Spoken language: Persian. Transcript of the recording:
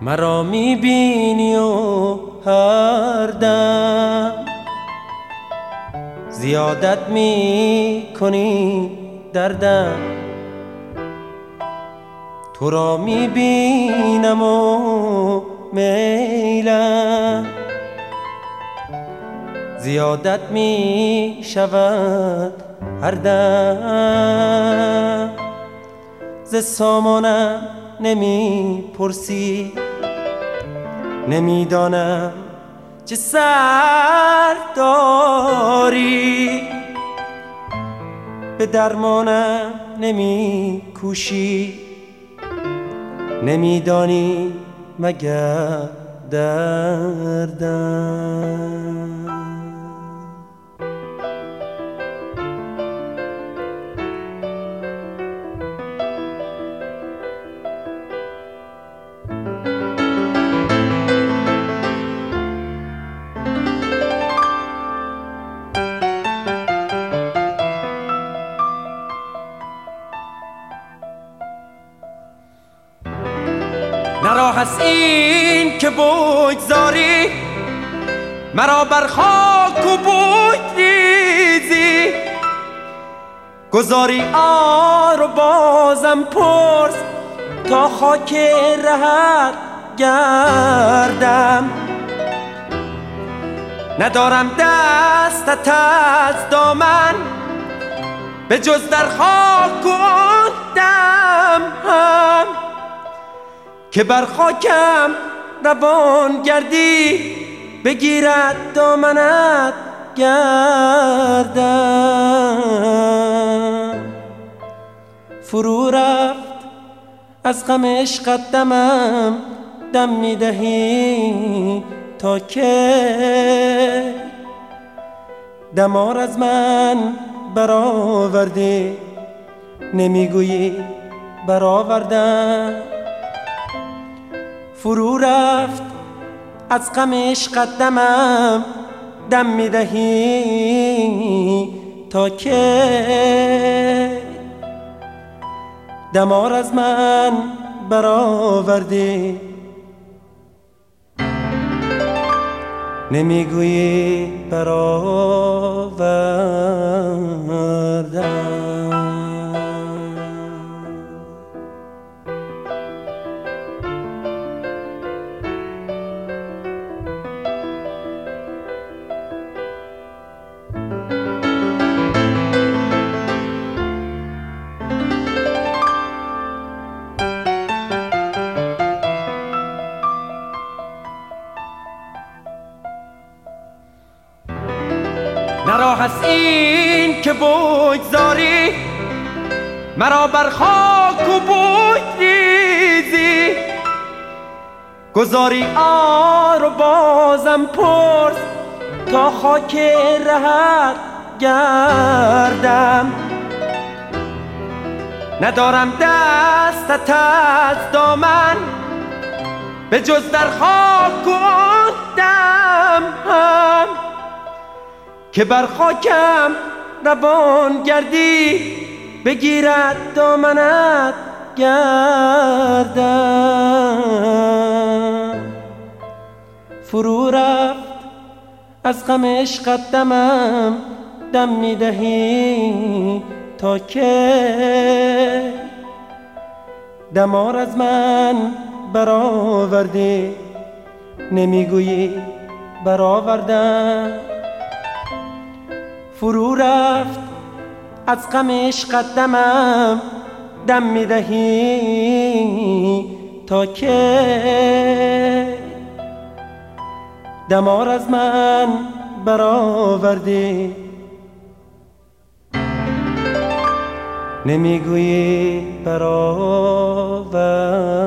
مرا میبینی و هر دم زیادت میکنی دردم. تو را میبینم و میلم زیادت میشود هر دم. ز سامانم نمیپرسی، نمیدانم چه سر داری. به درمانم نمیکوشی، نمیدانی مگر دردم. نه راه است این که بگذاری مرا بر خاک و بگریزی، گذاری آر و بازم پرس تا خاک رهت گردم. ندارم دستت از دامن به جز در خاک و دم هم، که بر خاکم روان گردی بگیرد دامنت گردم. فرو رفت از غم عشقت دمم، دم میدهی تا که دمار از من برآوردی، نمیگویی برآوردم. فرو رفت از غم عشقت دمم، دم میدهی تا که دمار از من برآوردی، نمیگویی برآوردم. نه راه است این که بگذاری مرا بر خاک و بگریزی، گذاری آر و بازم پرس تا خاک رهت گردم. ندارم دستت از دامن به جز در خاک و دم هم، که بر خاکم روان گردی بگیرد دامنت گردم. فرو رفت از غم عشقت دمم، دم میدهی تا که دمار از من برآوردی، نمیگویی برآوردم. فرو رفت از غم عشقت دمم، دم میدهی تا که دمار از من برآوردی، نمیگویی برآوردم.